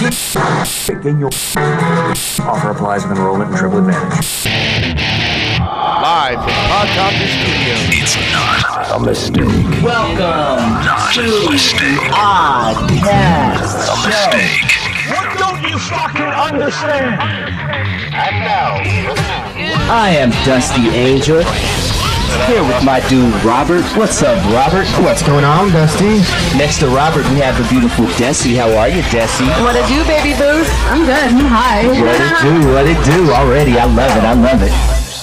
Begin your offer applies with enrollment and triple advantage. Live from Podcopter Studios. It's not a mistake. Welcome Not to a mistake. Oddcast. A mistake. What don't you fucking understand? And now, I am Dusty Angel. Here with my dude Robert. What's up, Robert? What's going on, Dusty? Next to Robert, we have the beautiful Desi. How are you, Desi? What it do, baby boo? I'm good. I'm high. What it do already. I love it.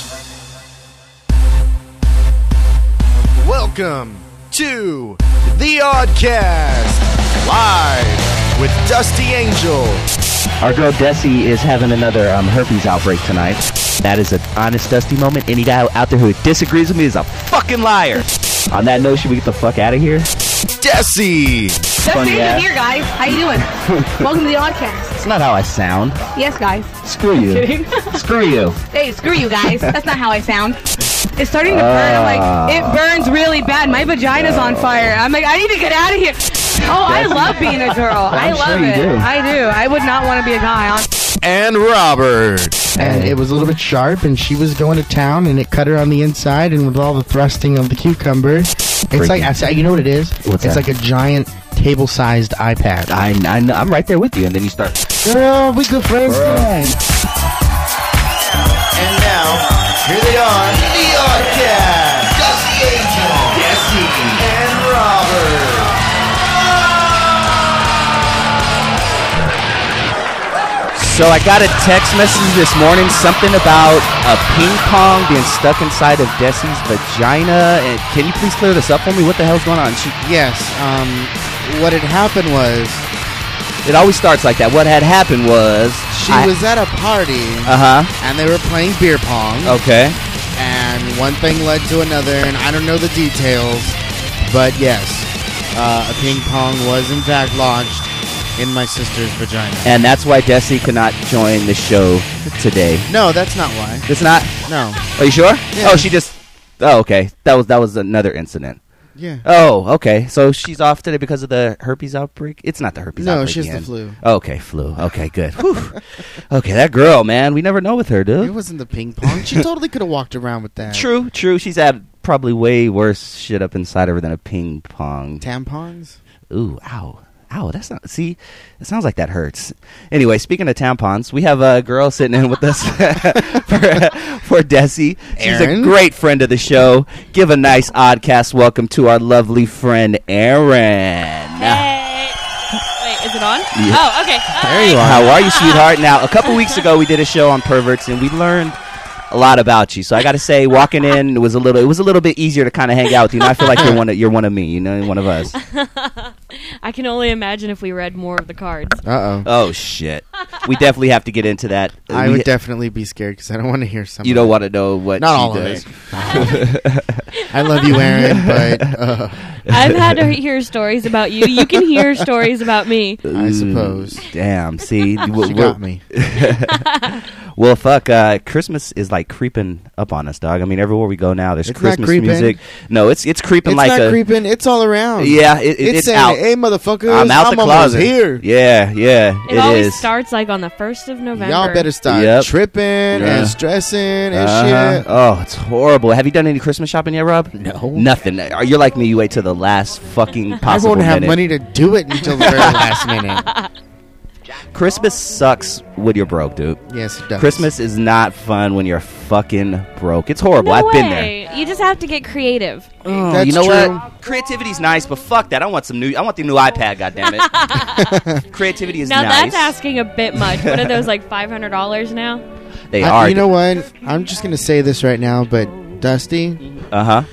welcome to The Oddcast, live with Dusty Angel. Our girl Desi is having another herpes outbreak tonight. That is an honest Dusty moment. Any guy out there who disagrees with me is a fucking liar. On that note, should we get the fuck out of here? Desi! Dusty Angel here, guys. How you doing? Welcome to the Oddcast. That's not how I sound. Yes, guys. Screw you. Kidding? Screw you. Hey, screw you guys. That's not how I sound. It's starting to burn. I'm like, it burns really bad. My vagina's on fire. I'm like, I need to get out of here. Oh, I love being a girl. I love sure you it. do. I do. I would not want to be a guy. And Robert. And it was a little bit sharp, and she was going to town, and it cut her on the inside, and with all the thrusting of the cucumber, it's like, you know what it is? What's it's that? like a giant table-sized iPad. I know. I'm right there with you. And then you start. Girl, we good friends. Girl. And now, here they are, The Oddcast. Dusty Angel. Desi. And Robert. So I got a text message this morning, something about a ping pong being stuck inside of Desi's vagina. And can you please clear this up for me? What the hell's going on? Yes, what had happened was, It always starts like that. What had happened was she was at a party, and they were playing beer pong, Okay. and one thing led to another, and I don't know the details, but yes, a ping pong was in fact launched in my sister's vagina. And that's why Desi could not join the show today. No, that's not why. It's not. No. Are you sure? Yeah. Oh, she just. Oh, okay. That was another incident. Yeah. Oh, okay. So she's off today because of the herpes outbreak? It's not the herpes outbreak. No, she has again. the flu. Okay, flu. Okay, good. Whew. Okay, that girl, man. We never know with her, dude. It wasn't the ping pong. She totally could have walked around with that. True. She's had probably way worse shit up inside of her than a ping pong. Tampons? Ooh, ow. Ow, that's not... See, it sounds like that hurts. Anyway, speaking of tampons, we have a girl sitting in with us for Desi. She's a Erin? great friend of the show. Give a nice Oddcast welcome to our lovely friend, Erin. Hey. Wait, is it on? Yeah. Oh, okay. There you are. How are you, sweetheart? Now, a couple weeks ago, we did a show on perverts, and we learned a lot about you. So I got to say, walking in, it was a little bit easier to kind of hang out with you. And I feel like you're one of me, you know, one of us. I can only imagine if we read more of the cards. Uh-oh. Oh shit, we definitely have to get into that. I would definitely be scared because I don't want to hear something. You don't want to know what Not she all does. of it. I love you, Erin, but I've had to hear stories about you. You can hear stories about me. I suppose. Damn. See, She got me. Well, fuck. Christmas is like creeping up on us, dog. I mean, everywhere we go now, there's It's not Christmas creeping. music. No, it's creeping It's like not creeping. It's all around. Yeah, it's it's saying, out. hey, motherfuckers, I'm out the almost closet. here. Yeah, It always is. starts like on the 1st of November. Y'all better start Yep. tripping Yeah. and stressing and Uh-huh. shit. Oh, it's horrible. Have you done any Christmas shopping yet, Rob? No. Nothing. You're like me. You wait till the last fucking I possible won't have minute. money to do it until the very last minute. Christmas sucks when you're broke, dude. Yes, it does. Christmas is not fun when you're fucking broke. It's horrible. No I've way. been there. You just have to get creative. Oh, That's you know true. what? Creativity's nice, but fuck that. I want the new iPad. Goddammit. Creativity is Now nice. that's asking a bit much. What are those, like $500 now? They are. You know what? I'm just going to say this right now, but Dusty, Uh huh.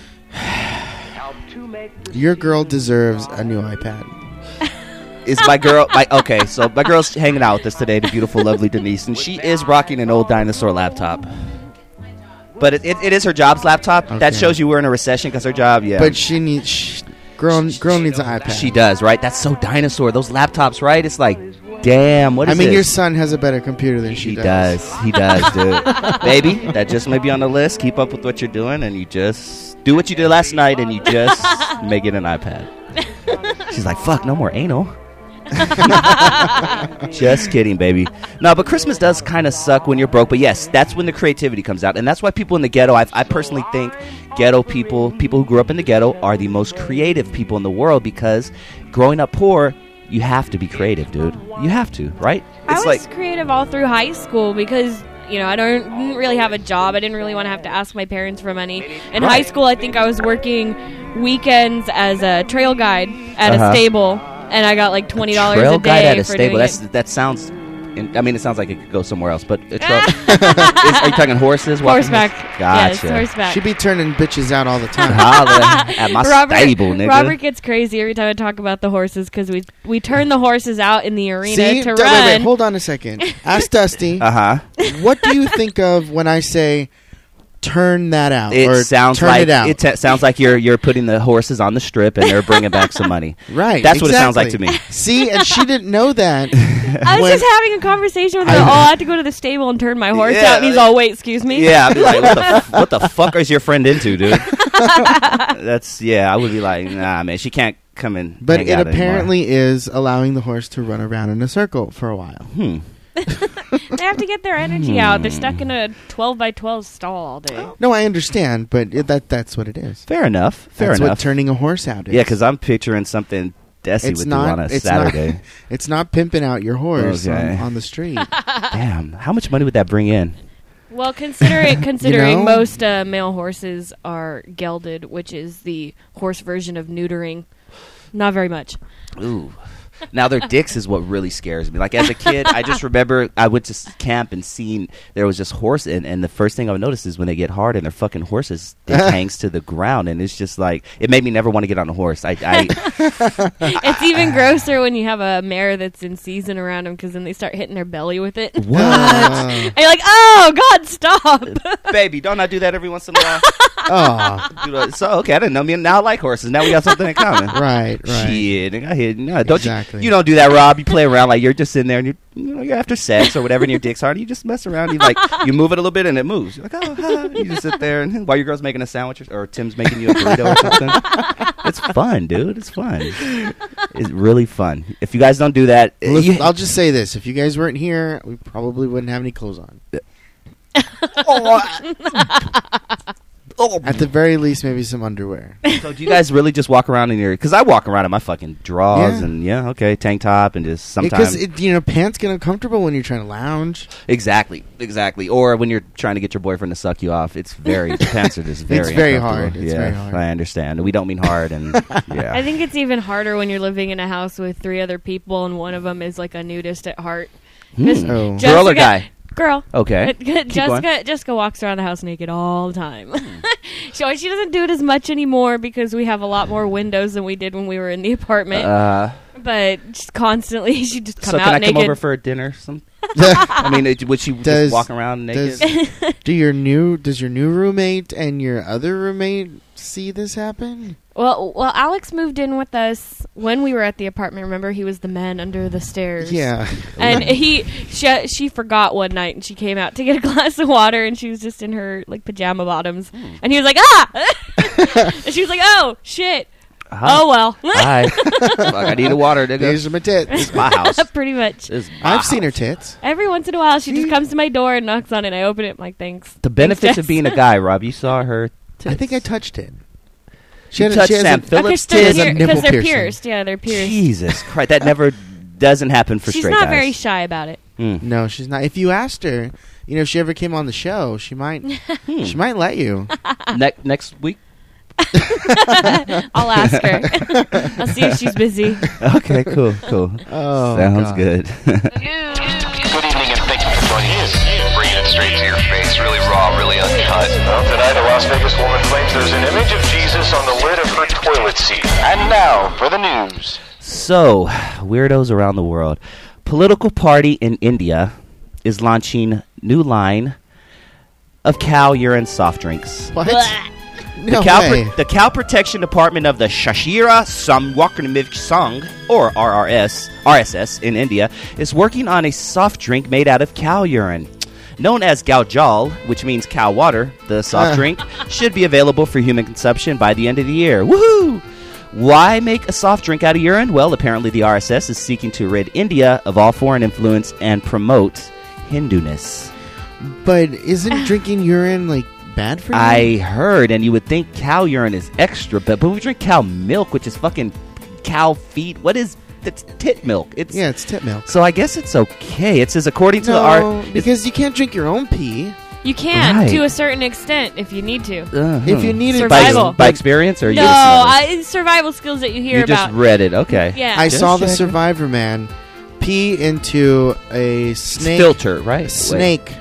your girl deserves a new iPad. Is my girl okay? So my girl's hanging out with us today, the beautiful, lovely Denise, and she is rocking an old dinosaur laptop. But it is her job's laptop. That Okay. shows you we're in a recession because her job. Yeah, But she needs... Girl needs an iPad. she does, right? That's so dinosaur. Those laptops, right? It's like, damn. What is I mean, this? your son has a better computer than she He does. does. He does, dude. Baby, that just may be on the list. Keep up with what you're doing, and you just do what you did last night, and you just make it an iPad. She's like, fuck, no more anal. Just kidding, baby. No, but Christmas does kind of suck when you're broke. But yes, that's when the creativity comes out. And that's why people in the ghetto, I personally think ghetto people who grew up in the ghetto are the most creative people in the world, because growing up poor, you have to be creative, dude. You have to, right? I was creative all through high school because, I didn't really have a job. I didn't really want to have to ask my parents for money. In high school, I think I was working weekends as a trail guide at a stable, and I got like $20 a day trail guide at a for stable. doing it. That sounds. It sounds like it could go somewhere else. But are you talking horses? Horseback. Gotcha. Yes, horseback. She'd be turning bitches out all the time. Holla at my stable, nigga. Robert gets crazy every time I talk about the horses because we turn the horses out in the arena to run. Wait, hold on a second. Ask Dusty. What do you think of when I say turn that out? It sounds like you're putting the horses on the strip and they're bringing back some money. Right. That's what it sounds like to me. See, and she didn't know that. I was just having a conversation with her. I had to go to the stable and turn my horse out. And he's all, wait, excuse me? Yeah, I'd be like, what the fuck is your friend into, dude? I would be like, nah, man, she can't come in. But it apparently is allowing the horse to run around in a circle for a while. They have to get their energy out. They're stuck in a 12x12 stall all day. No, I understand, but that's what it is. Fair enough. That's what turning a horse out is. Yeah, because I'm picturing something Desi would do on a Saturday. It's not pimping out your horse on the street. Damn, how much money would that bring in? Well, considering most male horses are gelded, which is the horse version of neutering, not very much. Ooh. Now, their dicks is what really scares me. Like, as a kid, I just remember I went to camp and seen there was just horse, and the first thing I would notice is when they get hard and their fucking horse's dick hangs to the ground, and it's just like, it made me never want to get on a horse. It's even grosser when you have a mare that's in season around them, because then they start hitting their belly with it. What? And you're like, oh, God, stop. Baby, don't I do that every once in a while? Oh. So, okay, I didn't know me. Now I like horses. Now we got something in common. Right. Shit, I hit. No, don't Exactly. you don't do that, Rob. You play around like you're just in there and you're after sex or whatever, and your dick's hard. You just mess around. You move it a little bit and it moves. You're like, oh, you just sit there and while your girl's making a sandwich or Tim's making you a burrito or something. It's fun, dude. It's fun. It's really fun. If you guys don't do that, I'll just say this: if you guys weren't here, we probably wouldn't have any clothes on. At the very least, maybe some underwear. So do you guys really just walk around in your... Because I walk around in my fucking drawers and, tank top and just sometimes... Because, pants get uncomfortable when you're trying to lounge. Exactly. Or when you're trying to get your boyfriend to suck you off. It's very... The pants are just very It's very uncomfortable. hard. It's very hard. I understand. We don't mean hard and... Yeah. I think it's even harder when you're living in a house with 3 other people and one of them is like a nudist at heart. Oh. Girl or guy? Girl. Okay. Jessica walks around the house naked all the time. She doesn't do it as much anymore because we have a lot more windows than we did when we were in the apartment. But just constantly, she just come out naked. So can I come over for a dinner? I mean, would she just walk around naked? Does your new roommate and your other roommate see this happen? Well, Alex moved in with us when we were at the apartment. Remember, he was the man under the stairs. Yeah. And she forgot one night, and she came out to get a glass of water, and she was just in her pajama bottoms, and he was like, ah! And she was like, oh shit. Oh well. Hi. Fuck, I need a water, nigga. These are my tits. This is my house. Pretty much. I've seen her tits. Every once in a while, she just comes to my door and knocks on it, and I open it. I'm like, thanks. The benefits of being a guy, Rob. You saw her tits. I think I touched it. She touched Sam Phillips' tits. Because they're pierced. Yeah, they're pierced. Jesus Christ. That never doesn't happen for straight guys. She's not very shy about it. No, she's not. If you asked her, if she ever came on the show, she might let you. Next week? I'll ask her. I'll see if she's busy. Okay, cool. Oh, sounds God. good. Good evening and thank you for joining us. Bringing it straight to your face, really raw, really uncut. Well, tonight a Las Vegas woman claims there's an image of Jesus on the lid of her toilet seat. And now for the news. So, weirdos around the world. Political party in India is launching new line of cow urine soft drinks. What? The Cow Protection Department of the Kshatra Samvardhan Sangh, or RSS in India, is working on a soft drink made out of cow urine. Known as Gau Jal, which means cow water, the soft drink should be available for human consumption by the end of the year. Woohoo! Why make a soft drink out of urine? Well, apparently the RSS is seeking to rid India of all foreign influence and promote Hinduness. But isn't drinking urine, like, bad for you? I heard, and you would think cow urine is extra, but we drink cow milk, which is fucking cow feet. What is... It's tit milk. It's tit milk. So I guess it's okay. It says according to No, because you can't drink your own pee. You can, Right. to a certain extent, if you need to. If you need it Survival. by experience, or you No, survival skills that you hear you about. just read it. Okay. Yeah. I Just saw the checking. Survivor Man pee into a snake Filter, right? Snake.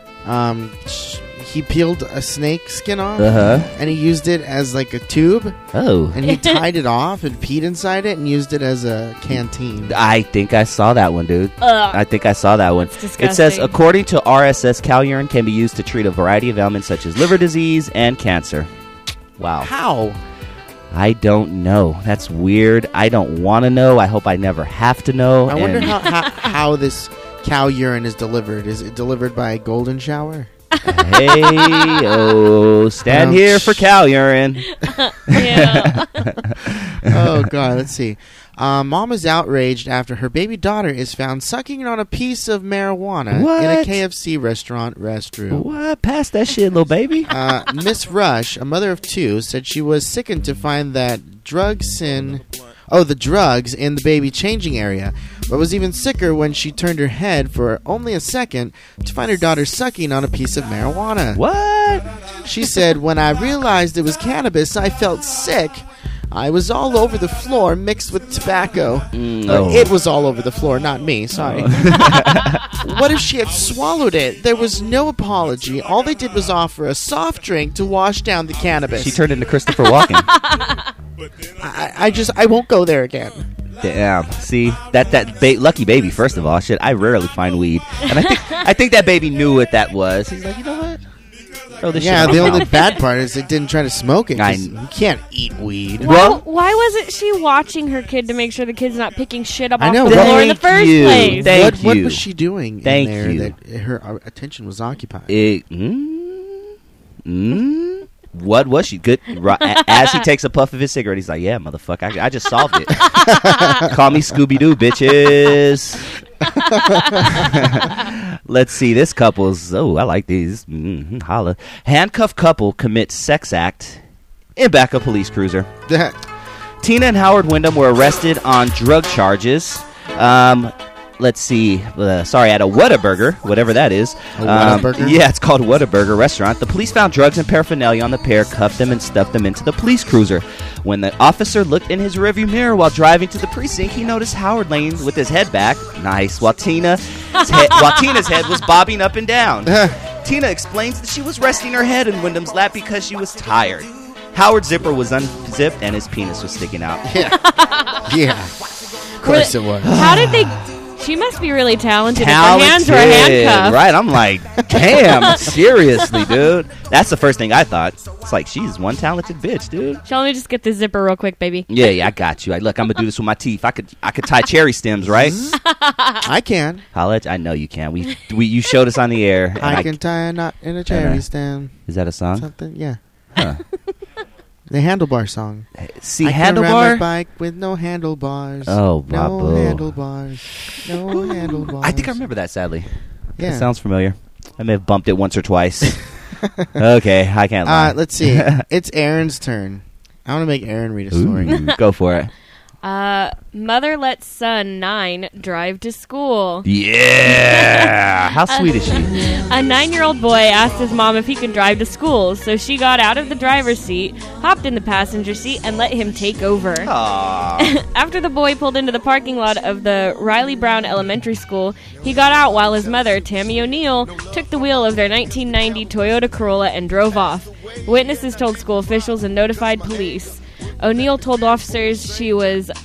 He peeled a snake skin off, and he used it as like a tube. Oh. And he tied it off and peed inside it and used it as a canteen. I think I saw that one, dude. Ugh. I think I saw that one. disgusting. It says, according to RSS, cow urine can be used to treat a variety of ailments such as liver disease and cancer. Wow. How? I don't know. That's weird. I don't want to know. I hope I never have to know. I wonder And- how this cow urine is delivered. Is it delivered by a golden shower? Hey, oh, stand here for cow urine. Yeah. Oh, God. Let's see. Mom is outraged after her baby daughter is found sucking on a piece of marijuana in a What? KFC restaurant restroom. What? Pass that shit, little baby. Miss Rush, a mother of two, said she was sickened to find that the drugs in the baby changing area, but was even sicker when she turned her head for only a second to find her daughter sucking on a piece of marijuana. What? She said, when I realized it was cannabis, I felt sick. I was all over the floor mixed with tobacco. No. It was all over the floor, not me. Sorry. What if she had swallowed it? There was no apology. All they did was offer a soft drink to wash down the cannabis. She turned into Christopher Walken. I won't go there again. Damn. See, lucky baby. First of all, shit. I rarely find weed, and I think that baby knew what that was. He's like, you know what? Throw this Yeah, shit the on only now. bad part is they didn't try to smoke it. 'cause I- You can't eat weed. Well- Why wasn't she watching her kid to make sure the kid's not picking shit up I off know, the right? floor in the first you. place? Thank What you. was she doing Thank in there you. that her attention was occupied? What was she? Good. As he takes a puff of his cigarette, he's like, yeah, motherfucker, I just solved it. Call me Scooby-Doo, bitches. Let's see. This couple's, I like these. Holla. Handcuffed couple commits sex act in back of police cruiser. Tina and Howard Wyndham were arrested on drug charges. Let's see. At a Whataburger, whatever that is. Whataburger? Yeah, it's called Whataburger restaurant. The police found drugs and paraphernalia on the pair, cuffed them, and stuffed them into the police cruiser. When the officer looked in his rearview mirror while driving to the precinct, he noticed Howard laying with his head back. Nice. While Tina's head was bobbing up and down. Tina explains that she was resting her head in Wyndham's lap because she was tired. Howard's zipper was unzipped and his penis was sticking out. Yeah. Of course it was. How did they... She must be really talented if her hands were handcuffed. Right, I'm like, damn, seriously, dude. That's the first thing I thought. It's like, she's one talented bitch, dude. Let me just get this zipper real quick, baby. Yeah, I got you. Look, I'm gonna do this with my teeth. I could tie cherry stems, right? I can. I know you can. You showed us on the air. and I can tie a knot in a cherry stem. Is that a song? Something, yeah. Huh. The handlebar song. See, I can ride handlebar. my bike with no handlebars. Oh, no Bobo. handlebars. No handlebars. I think I remember that. Sadly, Yeah. It sounds familiar. I may have bumped it once or twice. Okay, I can't lie. Let's see. It's Aaron's turn. I want to make Aaron read a story. Ooh, go for it. Mother lets son 9 drive to school. Yeah. How sweet is she? A 9-year-old boy asked his mom if he could drive to school, so she got out of the driver's seat, hopped in the passenger seat, and let him take over. Aww. After the boy pulled into the parking lot of the Riley Brown Elementary School, he got out while his mother, Tammy O'Neill, took the wheel of their 1990 Toyota Corolla and drove off. Witnesses told school officials and notified police. O'Neill told officers she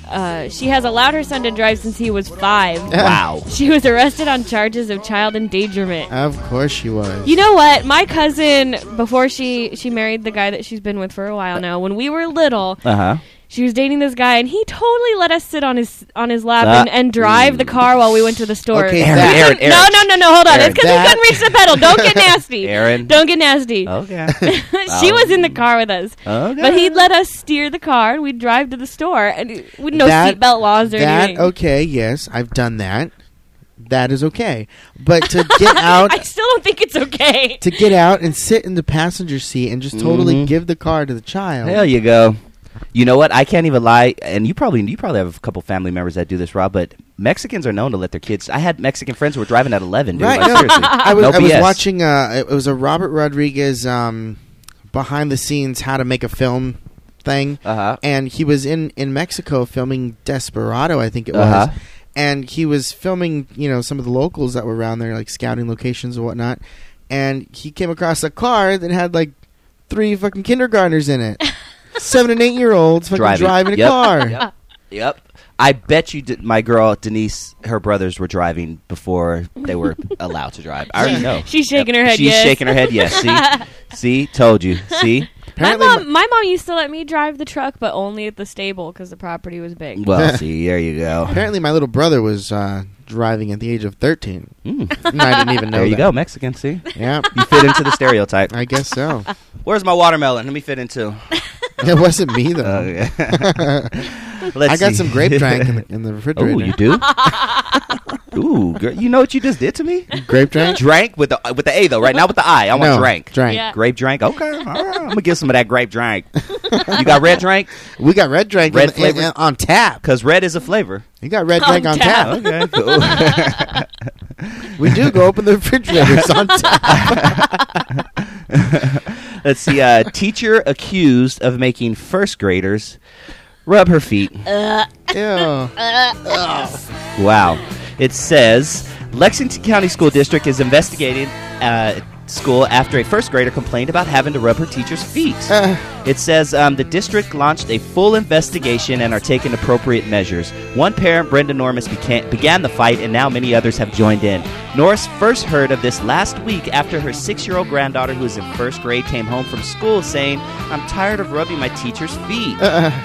has allowed her son to drive since he was 5. Wow. She was arrested on charges of child endangerment. Of course she was. You know what? My cousin, before she married the guy that she's been with for a while now, when we were little, she was dating this guy, and he totally let us sit on his lap and drive the car while we went to the store. Okay, Aaron. No, hold on. Aaron, It's because he couldn't reach the pedal. Don't get nasty. Aaron. Don't get nasty. Okay. She was in the car with us. Okay. But he'd let us steer the car, and we'd drive to the store, and with no seatbelt laws or anything. Okay, yes, I've done that. That is okay. But to get out... I still don't think it's okay. To get out and sit in the passenger seat and just totally give the car to the child. There you go. You know what? I can't even lie, and you probably have a couple family members that do this, Rob, but Mexicans are known to let their kids... I had Mexican friends who were driving at 11, dude. Right, like, no. seriously. I was BS. watching... it was a Robert Rodriguez behind-the-scenes how to make a film thing, and he was in Mexico filming Desperado, I think it was. And he was filming, some of the locals that were around there, like scouting locations and whatnot. And he came across a car that had like 3 fucking kindergartners in it. 7 and 8-year-olds fucking driving a car. Yep. I bet you my girl, Denise, her brothers were driving before they were allowed to drive. I already know. She's shaking her head, She's shaking her head, yes. See? Told you. See? My mom used to let me drive the truck, but only at the stable because the property was big. Well, see, there you go. Apparently my little brother was driving at the age of 13. And I didn't even know There you that. go, Mexican, see? Yeah. You fit into the stereotype. I guess so. Where's my watermelon? Let me fit into. It wasn't me, though. Okay. I got some grape drank in the refrigerator. Oh, you do? Ooh, girl, you know what you just did to me? Grape drank? Drank with the A, though, right? Not with the I. I want drank. Drank. Yeah. Grape drank? Okay. All right. I'm going to get some of that grape drank. You got red drank? We got red drank Red flavor? on tap. Because red is a flavor. You got red drank on tap. Okay, cool. We do go open the refrigerators on tap. Let's see. Teacher accused of making first graders rub her feet. Ew. Wow. It says Lexington County School District is investigating school after a first grader complained about having to rub her teacher's feet. It says the district launched a full investigation and are taking appropriate measures. One parent, Brenda Norris, began the fight, and now many others have joined in. Norris first heard of this last week after her 6-year-old granddaughter, who is in first grade, came home from school saying, "I'm tired of rubbing my teacher's feet."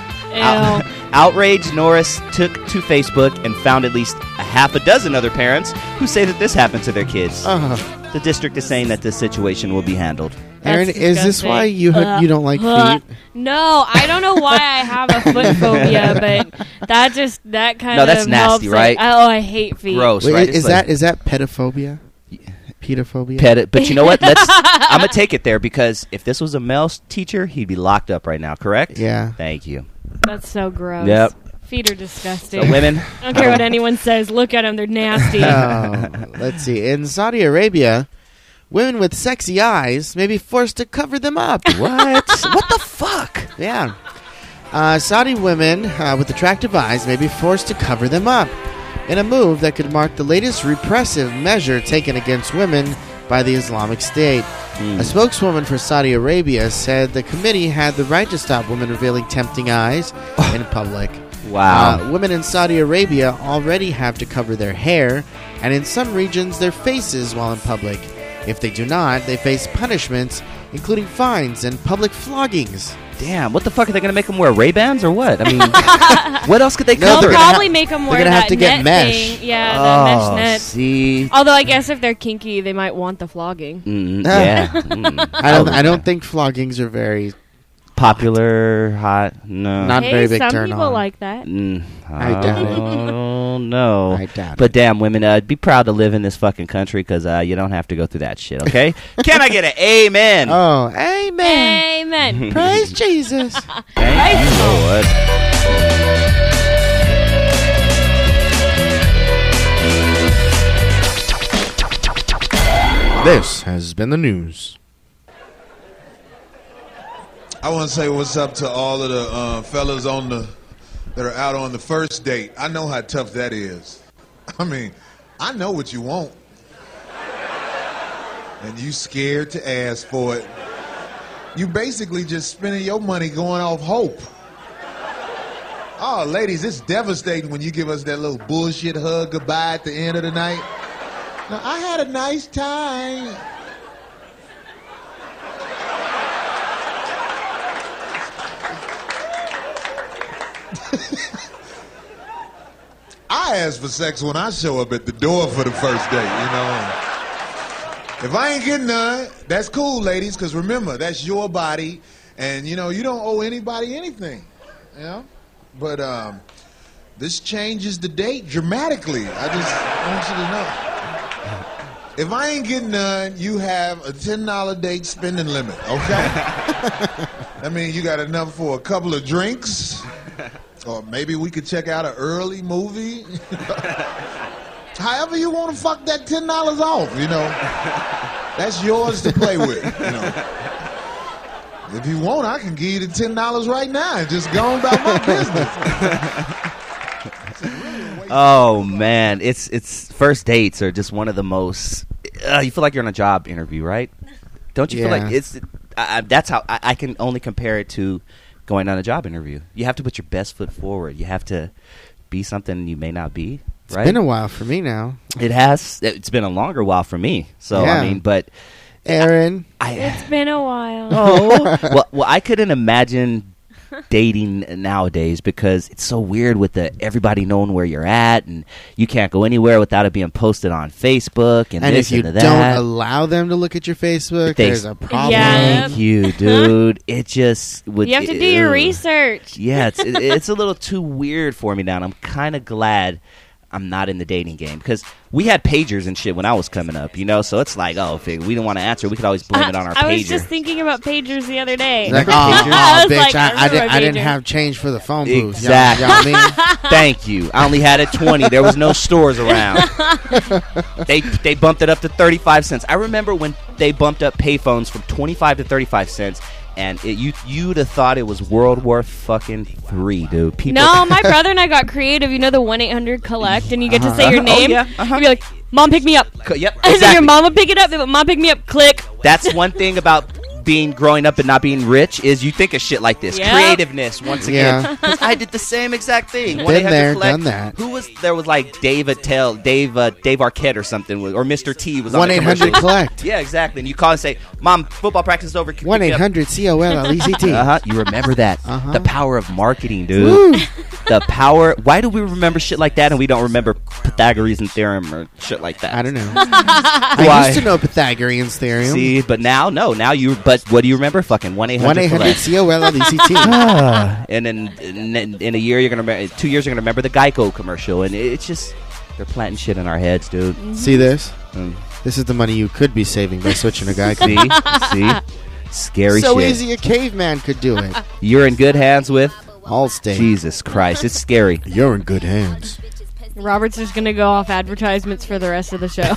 Outraged, Norris took to Facebook and found at least a half a dozen other parents who say that this happened to their kids. The district is saying that this situation will be handled. Aaron, That's is this disgusting. why you don't like feet? No, I don't know why I have a foot phobia, but that kind of that's nasty, helps right? I hate feet. Gross, Wait, right? is that pedophobia? Pedophobia? But you know what? I'm going to take it there because if this was a male teacher, he'd be locked up right now, correct? Yeah. Thank you. That's so gross. Yep. Feet are disgusting. So women... I don't care what anyone says. Look at them. They're nasty. Let's see. In Saudi Arabia, women with sexy eyes may be forced to cover them up. What? What the fuck? Yeah. Saudi women with attractive eyes may be forced to cover them up in a move that could mark the latest repressive measure taken against women by the Islamic State. A spokeswoman for Saudi Arabia said the committee had the right to stop women revealing tempting eyes in public. Wow. Women in Saudi Arabia already have to cover their hair and in some regions their faces while in public. If they do not, they face punishments, including fines and public floggings. Damn, what the fuck? Are they going to make them wear Ray-Bans or what? I mean, what else could they No, cover? They'll they're gonna probably make them wear gonna have that to get net mesh. thing. Yeah, that mesh net. See? Although I guess if they're kinky, they might want the flogging. Yeah. I don't think floggings are very Popular, hot, no. not very big some turn people on. like that. I doubt it. Oh, no. I doubt But damn, women, be proud to live in this fucking country because you don't have to go through that shit, okay? Can I get an amen? Oh, amen. Amen. Praise Jesus. Thank you, Lord. This has been the news. I want to say what's up to all of the fellas that are out on the first date. I know how tough that is. I mean, I know what you want. And you scared to ask for it. You basically just spending your money going off hope. Oh, ladies, it's devastating when you give us that little bullshit hug goodbye at the end of the night. Now, I had a nice time. I ask for sex when I show up at the door for the first date, you know. If I ain't getting none, that's cool, ladies, because remember, that's your body, and, you know, you don't owe anybody anything, you know. But this changes the date dramatically. I just want you to know. If I ain't getting none, you have a $10 date spending limit, okay? That means you got enough for a couple of drinks, or maybe we could check out an early movie. However you want to fuck that $10 off, you know. That's yours to play with, you know. If you want, I can give you the $10 right now and just go on about my business. Oh man, it's first dates are just one of the most. You feel like you're on a job interview, right? Don't you feel like it's? That's how I can only compare it to going on a job interview. You have to put your best foot forward. You have to be something you may not be. Right? It's been a while for me now. It has. It's been a longer while for me. So yeah. I mean, but Aaron, it's been a while. Oh, well, I couldn't imagine dating nowadays because it's so weird with everybody knowing where you're at, and you can't go anywhere without it being posted on Facebook and this if you and that. don't allow them to look at your Facebook, there's a problem. Yeah. Thank you, dude. It just would. You have to do your research. Yeah, it's a little too weird for me now, and I'm kind of glad I'm not in the dating game because we had pagers and shit when I was coming up, you know. So it's like, oh, if we didn't want to answer, we could always blame it on our pager. I was just thinking about pagers the other day. Like, I was bitch, like, I didn't have change for the phone booth. Exactly. Y'all mean? Thank you. I only had it 20. There was no stores around. They bumped it up to 35 cents. I remember when they bumped up payphones from 25 to 35 cents. And you'd have thought it was World War fucking III, dude. People. No, my brother and I got creative. You know the 1-800-COLLECT, and you get to say your name. Oh, yeah. You'd be like, "Mom, pick me up." Yep, And then exactly. your mom would pick it up. But Mom, pick me up. Click. That's one thing about growing up and not being rich is you think of shit like this. Yep. Creativeness, once again. Yeah. 'Cause I did the same exact thing. Been 1-800 there, collect. done that. There was like Dave Arquette or something, or Mr. T was on the 1-800-COLLECT. Yeah, exactly. And you call and say, "Mom, football practice is over." 1-800-COLLECT. You remember that? Uh-huh. The power of marketing, dude. Woo. The power. Why do we remember shit like that and we don't remember Pythagorean theorem or shit like that? I don't know. I used to know Pythagorean's theorem. See, but now, no. Now you. But what do you remember? Fucking 1-800-COLLECT. And then in a year, 2 years, you're gonna remember the Geico commercial, and it's just they're planting shit in our heads, dude. See this? Mm. This is the money you could be saving by switching to Geico. See, scary So shit. easy a caveman could do it. You're in good hands with Allstate. Jesus Christ, it's scary. You're in good hands. Robert's just gonna go off advertisements for the rest of the show.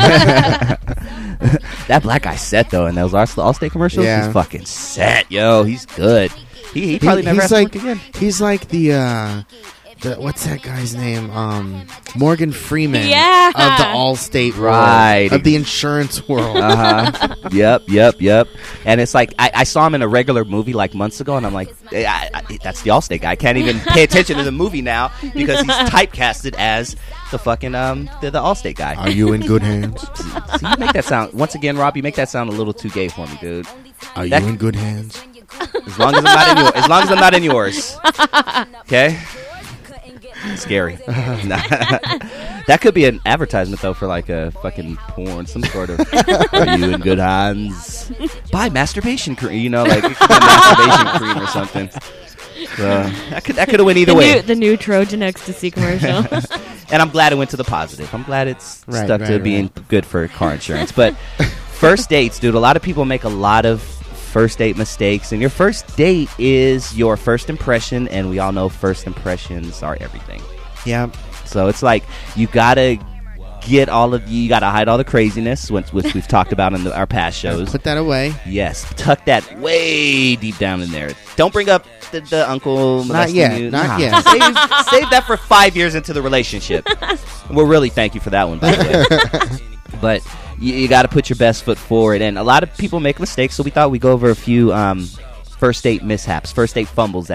That black guy set though in those Allstate commercials. Yeah. He's fucking set, yo. He's good. He probably never has to work again. He's like the what's that guy's name? Morgan Freeman. Yeah. Of the Allstate world. Right. Of the insurance world. Yep. And it's like I saw him in a regular movie like months ago, and I'm like, that's the Allstate guy. I can't even pay attention to the movie now because he's typecasted as the fucking the Allstate guy. Are you in good hands? See, you make that sound once again, Rob. You make that sound a little too gay for me, dude. Are you in good hands? As long as I'm not in yours. Okay. Scary. That could be an advertisement though for like a fucking porn, some sort of. Are you in good hands? Buy masturbation cream, you know, like it could be masturbation cream or something. That could have went either way. The new Trojan Ecstasy commercial. And I'm glad it went to the positive. I'm glad it's stuck to being good for car insurance. But first dates, dude. A lot of people make a lot of first date mistakes, and your first date is your first impression, and we all know first impressions are everything. Yeah. So it's like you gotta you gotta hide all the craziness, which we've talked about in our past shows. Put that away. Yes, tuck that way deep down in there. Don't bring up the uncle. Not yet. You. Not yet. Save that for 5 years into the relationship. We'll really thank you for that one, by the way. But you got to put your best foot forward, and a lot of people make mistakes. So we thought we'd go over a few first date mishaps, first date fumbles that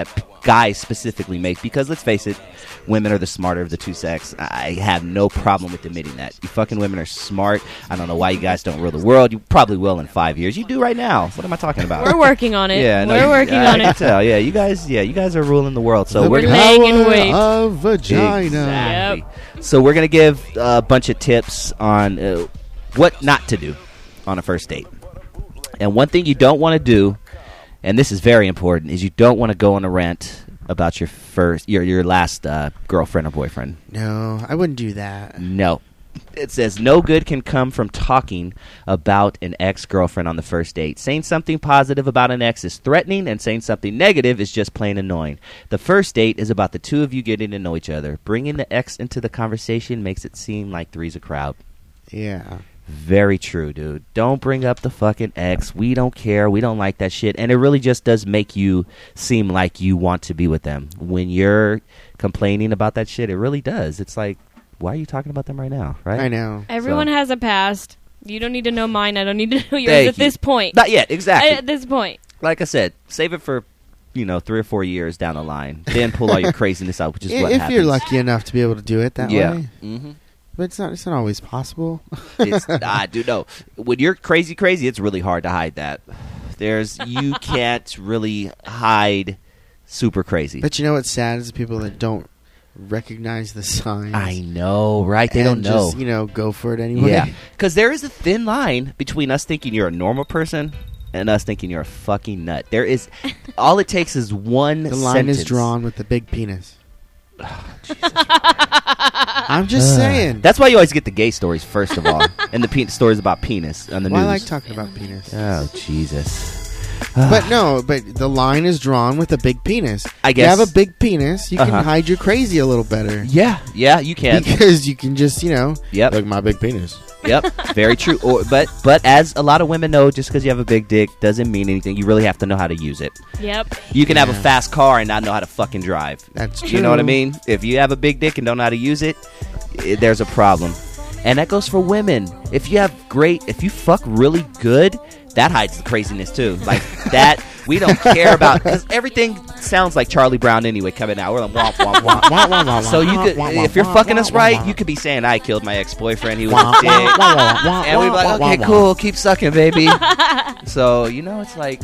guys specifically make, because let's face it, women are the smarter of the two sex. I have no problem with admitting that. You fucking women are smart. I don't know why you guys don't rule the world. You probably will in 5 years. You do right now. What am I talking about? We're working on it. Yeah, we're working on I can it. tell. Yeah, you guys are ruling the world. So we're laying in wait. Of vagina. Exactly. So we're gonna give a bunch of tips on what not to do on a first date. And one thing you don't want to do, and this is very important, is you don't want to go on a rant about your last girlfriend or boyfriend. No, I wouldn't do that. No. It says no good can come from talking about an ex-girlfriend on the first date. Saying something positive about an ex is threatening, and saying something negative is just plain annoying. The first date is about the two of you getting to know each other. Bringing the ex into the conversation makes it seem like three's a crowd. Yeah. Very true, dude. Don't bring up the fucking ex. We don't care. We don't like that shit. And it really just does make you seem like you want to be with them. When you're complaining about that shit, it really does. It's like, why are you talking about them right now, right? I know. Everyone has a past. You don't need to know mine. I don't need to know yours at this point. Not yet, exactly. At this point. Like I said, save it for, 3 or 4 years down the line. Then pull all your craziness out, which is what happens. If you're lucky enough to be able to do it that way. Mm-hmm. But it's not always possible. I do know. When you're crazy, it's really hard to hide that. You can't really hide super crazy. But you know what's sad is the people that don't recognize the signs. I know, right? They don't know. Just, go for it anyway. Yeah. Because there is a thin line between us thinking you're a normal person and us thinking you're a fucking nut. There is, all it takes is one The line sentence. is drawn with the big penis. I'm just saying. That's why you always get the gay stories first of all, and the stories about penis on the news. I like talking about penis. Oh Jesus! But the line is drawn with a big penis. I guess if you have a big penis, you can hide your crazy a little better. Yeah, you can, because you can just look, my big penis. Yep, very true. But as a lot of women know, just because you have a big dick doesn't mean anything. You really have to know how to use it. Yep. You can have a fast car and not know how to fucking drive. That's true. You know what I mean? If you have a big dick and don't know how to use it, there's a problem. And that goes for women. If you fuck really good, that hides the craziness too. Like that, we don't care about, because everything sounds like Charlie Brown anyway coming out. We're like, womp, womp, womp. So you could, if you're fucking us right, you could be saying, I killed my ex-boyfriend, he was a dick. And we'd be like, okay, cool, keep sucking, baby. So, it's like,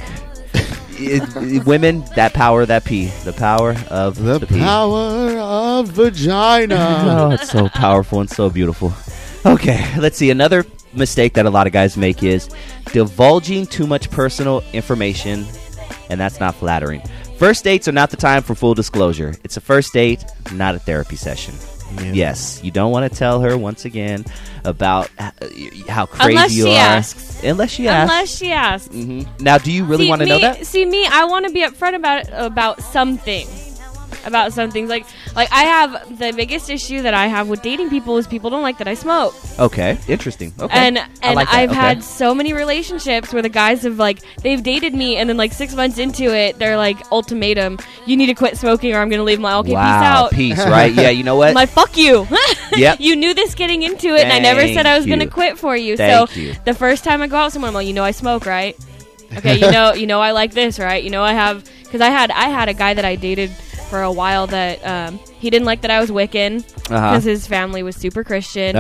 women, that power, that pee. The power of the pee. The power of vagina. Oh, it's so powerful and so beautiful. Okay, let's see. Another mistake that a lot of guys make is divulging too much personal information, and that's not flattering. First dates are not the time for full disclosure. It's a first date, not a therapy session. Yeah. Yes, you don't want to tell her once again about how crazy you are. Unless she asks. Mm-hmm. Now, do you really want to know that? See, me, I want to be upfront about something. About some things like I have the biggest issue that I have with dating people is people don't like that I smoke. Okay, interesting. Okay, and like I've had so many relationships where the guys have they've dated me and then 6 months into it they're like, ultimatum, you need to quit smoking or I'm gonna leave. Okay, wow, peace out. Peace, right? Yeah, you know what? I'm like, fuck you. Yep. You knew this getting into it, and I never said I was gonna quit for you. Thank you. The first time I go out with someone, I'm like, I smoke, right? Okay, you know I like this, right? I have, because I had a guy that I dated for a while that he didn't like that I was Wiccan because his family was super Christian.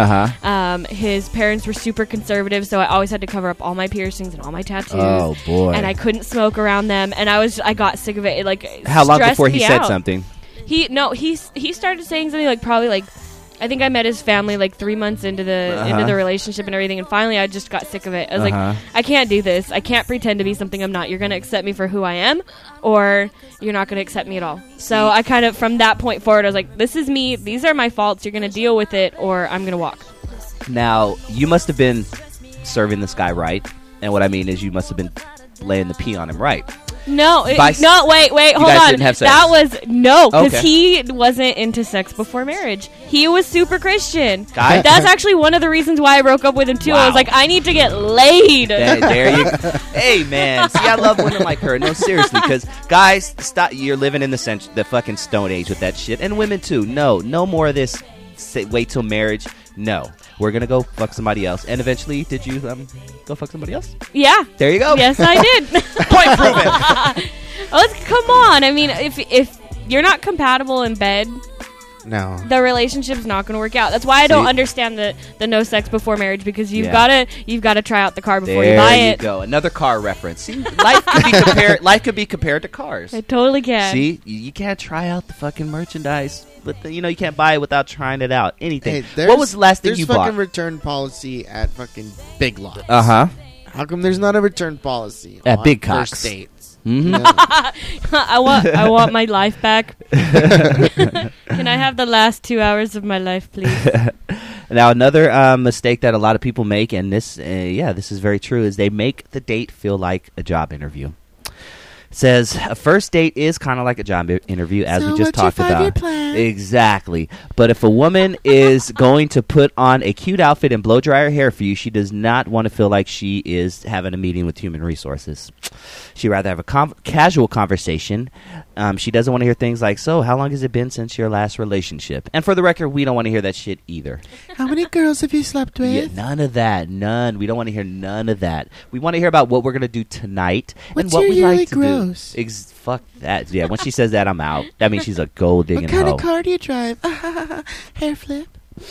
His parents were super conservative, so I always had to cover up all my piercings and all my tattoos. Oh boy! And I couldn't smoke around them, and I got sick of it. How long before he said something? He started saying something probably I think I met his family 3 months into the relationship and everything, and finally I just got sick of it. I was like, I can't do this. I can't pretend to be something I'm not. You're going to accept me for who I am, or you're not going to accept me at all. So I kind of, from that point forward, I was like, this is me. These are my faults. You're going to deal with it, or I'm going to walk. Now, you must have been serving this guy right, and what I mean is you must have been laying the pee on him right. No, wait, hold on. Didn't have sex. That was because he wasn't into sex before marriage. He was super Christian. That's actually one of the reasons why I broke up with him too. Wow. I was like, I need to get laid. There you go. Hey man, see, I love women like her. No, seriously, because guys, stop. You're living in the fucking Stone Age with that shit, and women too. No more of this. Wait till marriage. No. We're going to go fuck somebody else. And eventually, did you go fuck somebody else? Yeah. There you go. Yes, I did. Point proven. Come on. I mean, if you're not compatible in bed, No. the relationship's not going to work out. That's why I don't understand the no sex before marriage, because you've got to try out the car before you buy it. There you go. Another car reference. See, life could be compared to cars. I totally can. See, you can't try out the fucking merchandise, but you can't buy it without trying it out. Anything. Hey, what was the last thing you bought? There's fucking return policy at fucking Big Lots. Uh-huh. How come there's not a return policy at on Big first Cox? dates? Mm-hmm. I want my life back. Can I have the last 2 hours of my life, please? Now, another mistake that a lot of people make, and this is very true, is they make the date feel like a job interview. Says a first date is kind of like a job interview, as we just talked about. Exactly. But if a woman is going to put on a cute outfit and blow dry her hair for you, she does not want to feel like she is having a meeting with human resources. She'd rather have a casual conversation. She doesn't want to hear things like, so how long has it been since your last relationship? And for the record, we don't want to hear that shit either. How many girls have you slept with? Yeah, none of that. None. We don't want to hear none of that. We want to hear about what we're going to do tonight and what we like to do. Fuck that. Yeah, when she says that, I'm out. That means she's a gold digging hoe. What kind of car do you drive? Hair flip.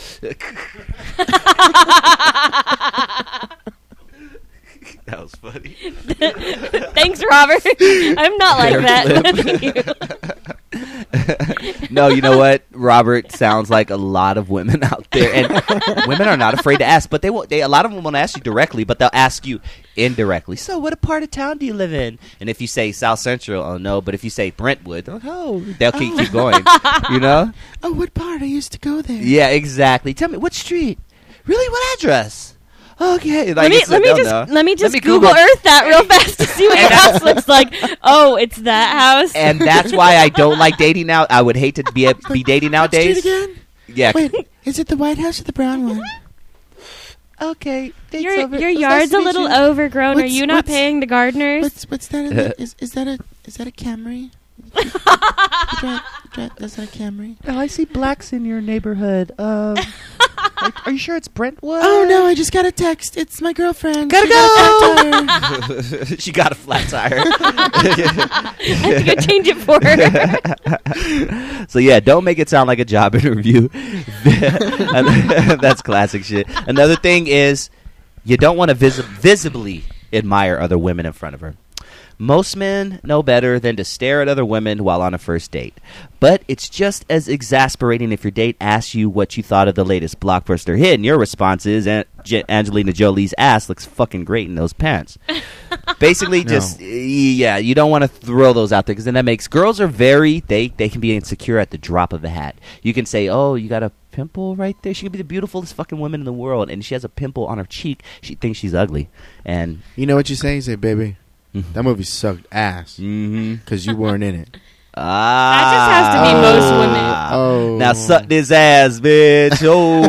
That was funny. Thanks, Robert. I'm not like that. No, you know what? Robert sounds like a lot of women out there, and women are not afraid to ask. But a lot of them won't ask you directly, but they'll ask you indirectly. So, what part of town do you live in? And if you say South Central, oh no. But if you say Brentwood, they'll keep going. You know? Oh, what part? I used to go there. Yeah, exactly. Tell me what street? Really? What address? Okay, let me just Google Earth that real fast to see what your house looks like. Oh, it's that house. And that's why I don't like dating now. I would hate to be dating nowadays. Again? Yeah. Wait, is it the White House or the brown one? Okay. Your yard's a little overgrown. Are you not paying the gardeners? What's that? Is that a Camry? That's not a Camry. Oh, I see blacks in your neighborhood. Are you sure it's Brentwood? Oh no, I just got a text. It's my girlfriend. Gotta go. She got a flat tire. I have to go change it for her. So yeah, don't make it sound like a job interview. That's classic shit. Another thing is, you don't want to visibly admire other women in front of her. Most men know better than to stare at other women while on a first date. But it's just as exasperating if your date asks you what you thought of the latest blockbuster hit, and your response is, Angelina Jolie's ass looks fucking great in those pants. Basically, you don't want to throw those out there, because then that makes girls are they can be insecure at the drop of a hat. You can say, oh, you got a pimple right there. She could be the beautifulest fucking woman in the world, and she has a pimple on her cheek. She thinks she's ugly. And you know what you say? You say, baby, that movie sucked ass because you weren't in it. That just has to be most women. Oh. Now suck this ass, bitch. Oh.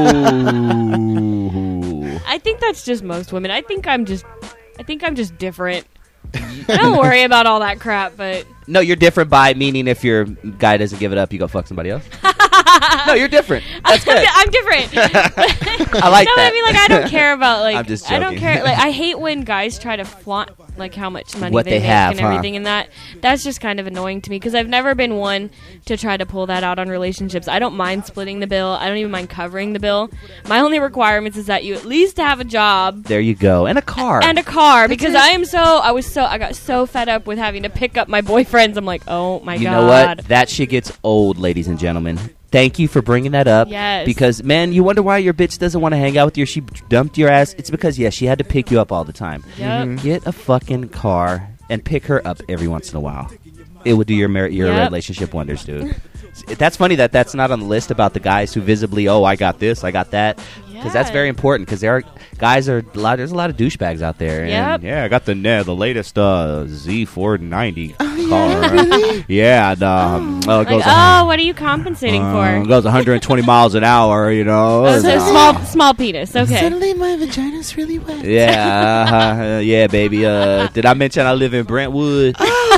I think that's just most women. I think I'm just different. Don't worry about all that crap, but no, you're different by meaning if your guy doesn't give it up, you go fuck somebody else. No, you're different. That's good. I'm different. I like that. I mean, like, I don't care about, like, I'm just joking. I don't care. Like, I hate when guys try to flaunt, like, how much money what they make have, and everything, and that's just kind of annoying to me, because I've never been one to try to pull that out on relationships. I don't mind splitting the bill. I don't even mind covering the bill. My only requirements is that you at least have a job. There you go. And a car. Because I got so fed up with having to pick up my boyfriends. I'm like, oh my God. You know what? That shit gets old, ladies and gentlemen. Thank you for bringing that up. Yes. Because, man, you wonder why your bitch doesn't want to hang out with you. She dumped your ass. It's because, she had to pick you up all the time. Yep. Get a fucking car and pick her up every once in a while. It would do your relationship wonders, dude. That's funny that's not on the list about the guys who visibly, I got this, I got that. Because that's very important. Because there's a lot of douchebags out there. And, I got the latest Z490 car. Yeah, really? Yeah. And, what are you compensating for? It goes 120 miles an hour, you know. Oh, so small penis. Okay. Suddenly my vagina's really wet. Yeah. Yeah, baby. Did I mention I live in Brentwood?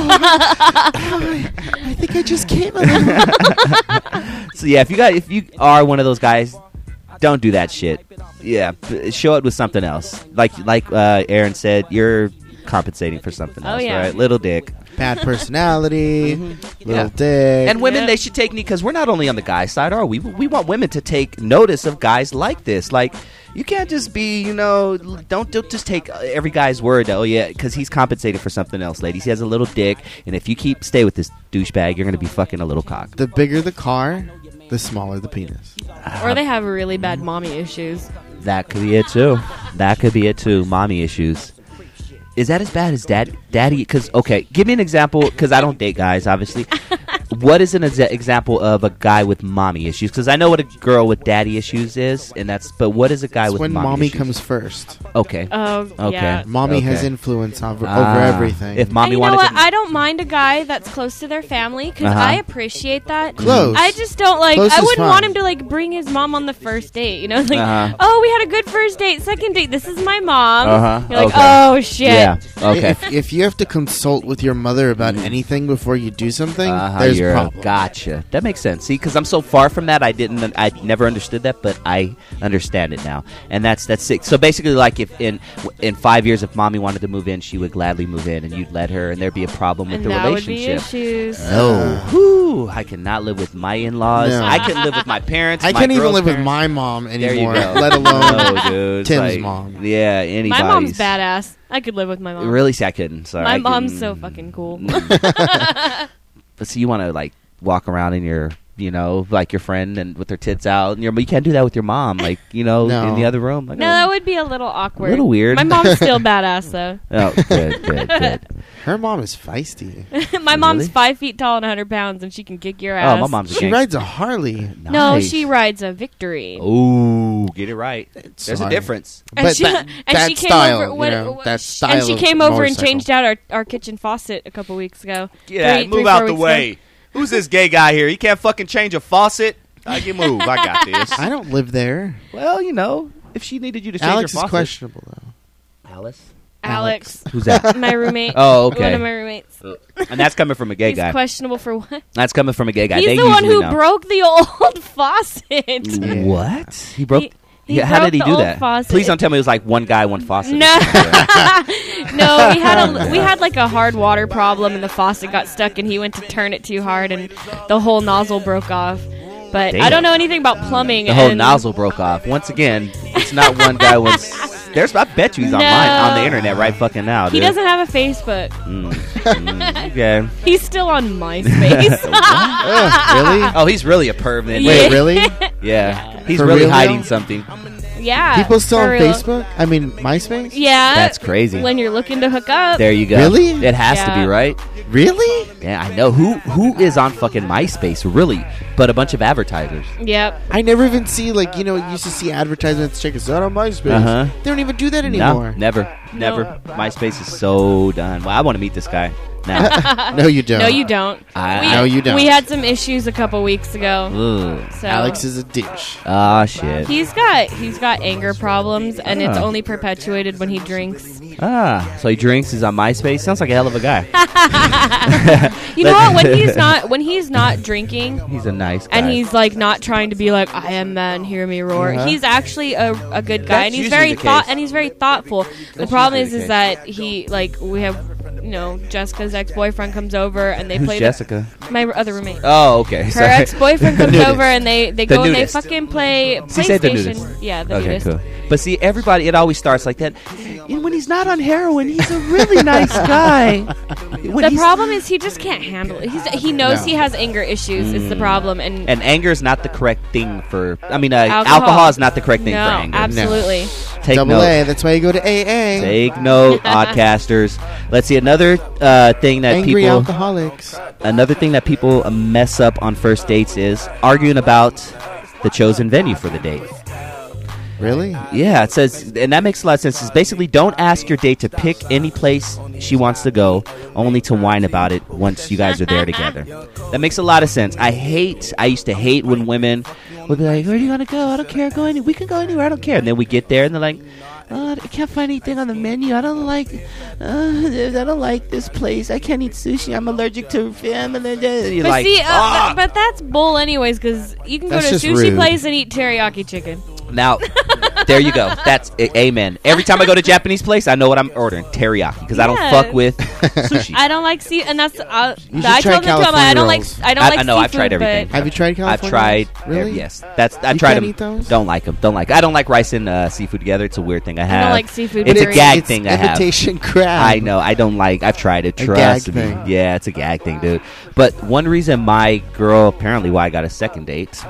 I think I just came a little. So, yeah, if you are one of those guys, don't do that shit. Yeah, show it with something else. Like Aaron said, you're compensating for something else, right? Little dick. bad personality, little dick. And women, they should take because we're not only on the guy side, are we? We want women to take notice of guys like this. Like, you can't just be, don't just take every guy's word. Oh yeah, because he's compensating for something else, ladies. He has a little dick, and if you stay with this douchebag, you're gonna be fucking a little cock. The bigger the car, the smaller the penis. Or they have really bad mommy issues. That could be it too. Mommy issues. Is that as bad as daddy? Because give me an example. Because I don't date guys, obviously. What is an example of a guy with mommy issues? Because I know what a girl with daddy issues is, but what is a guy with when mommy issues? comes first. Okay. Okay. Yeah. Mommy has influence over everything. If mommy and you wanted know what? to, I don't mind a guy that's close to their family because I appreciate that. Close. I just don't like. Close I is wouldn't fine. want him to bring his mom on the first date. Like, oh, we had a good first date. Second date, this is my mom. You're like, oh shit. Yeah. Okay. If you have to consult with your mother about anything before you do something, there's a problem. Gotcha. That makes sense. See, because I'm so far from that, I never understood that, but I understand it now, and that's sick. So basically, like if in 5 years, if mommy wanted to move in, she would gladly move in, and you'd let her, and there'd be a problem with the relationship. Would be issues. No, I cannot live with my in-laws. No. I can live with my parents. I my can't even girl's live with parents. my mom There you anymore, go. let alone No, dude. Tim's mom. Yeah, anybody's. My mom's badass. I could live with my mom. Really? See, I couldn't. Sorry. My mom's so fucking cool. But see, you want to walk around in your, like your friend and with her tits out, and you can't do that with your mom, in the other room. No, that would be a little awkward. A little weird. My mom's still badass though. Oh, good. Her mom is feisty. My mom's Really? 5 feet tall and 100 pounds, and she can kick your ass. Oh, my mom's a She gang- rides a Harley. No, Nice. she rides a Victory. Ooh, get it right. There's a Sorry. difference. And But she, that she came style, over when, that style and she of came over and motorcycle. changed out our kitchen faucet a couple weeks ago. Move out the way. Who's this gay guy here? He can't fucking change a faucet. I can move. I got this. I don't live there. Well, if she needed you to change Alex your is faucet. questionable, though. Alex. Who's that? My roommate. Oh, okay. One of my roommates. And that's coming from a gay He's guy. questionable for what? That's coming from a gay guy. He's They the one usually who know. broke the old faucet. What? He broke. He How broke did he the do old that? faucet. Please don't tell me it was like one guy, one faucet. No, no. We had like a hard water problem, and the faucet got stuck, and he went to turn it too hard, and the whole nozzle broke off. But Damn. I don't know anything about plumbing. The whole and nozzle broke off. Once again, it's not one guy. I bet you he's on the internet right fucking now. He Dude. doesn't have a Facebook. Okay. He's still on MySpace. Really? Oh, he's really a perv then. Wait, really? Yeah. He's For really real, hiding though? something. Yeah. People still for on real. Facebook? I mean, MySpace? Yeah. That's crazy. When you're looking to hook up. There you go. Really? It has to be, Yeah. right? Really? Yeah, I know. Who is on fucking MySpace, really? But a bunch of advertisers. Yep. I never even see, you used to see advertisements, check us out on MySpace. Uh-huh. They don't even do that anymore. No, never. MySpace is so done. Well, I want to meet this guy now. No, you don't. No, you don't. No, you don't. We had some issues a couple weeks ago. Ugh. So Alex is a dish. Ah, shit. He's got anger problems, and it's Oh. only perpetuated when he drinks. So he drinks. He's on MySpace. Sounds like a hell of a guy. You know what? When he's not drinking, He's a nice guy. and he's like not trying to be like I am man, hear me roar. Uh-huh. He's actually a good guy, That's and he's usually very the case. he's very thoughtful. The That's problem usually is the case. that he we have Jessica's ex-boyfriend comes over and they Who's play Jessica? my other roommate. Oh, okay. Her Sorry. ex-boyfriend comes over and they The go and they nudist. fucking play See, say the PlayStation. nudist. Yeah, the Okay, nudist. cool. But see, everybody, it always starts like that. And when he's not on heroin, he's a really nice guy. The problem is he just can't handle it. He knows No. he has anger issues. It's the problem, and anger is not the correct thing for. Alcohol is not the correct thing no, for anger. absolutely. Take Double note. A, that's why you go to AA. Take note, oddcasters. Let's see another thing that Angry people. alcoholics. Another thing that people mess up on first dates is arguing about the chosen venue for the date. Really? Yeah, it says, and that makes a lot of sense. It's basically don't ask your date to pick any place she wants to go, only to whine about it once you guys are there together. That makes a lot of sense. I used to hate when women would be like, where do you want to go? I don't care. Go anywhere. We can go anywhere. I don't care. And then we get there and they're like, oh, I can't find anything on the menu. I don't like this place. I can't eat sushi. I'm allergic to film. And then you're But like, see, but that's bull anyways, because you can go That's to a just sushi rude. place and eat teriyaki chicken. Now, there you go. That's amen. Every time I go to a Japanese place, I know what I'm ordering. Teriyaki. Because I don't fuck with sushi. I don't like seafood, and that's I should told try them too. I'm like, California I don't like rolls. I know I've seafood, tried everything. Have you tried California? I've tried. Really? Yes. I've You tried can't them. eat those? Don't like them. Don't like. I don't like rice and seafood together. It's a weird thing I have. don't like seafood, It's a period. gag It's thing I have. imitation crab. I know. I don't like. I've tried it. A Trust gag me. thing. Yeah, it's a gag thing, dude. But one reason my girl, apparently why I got a second date,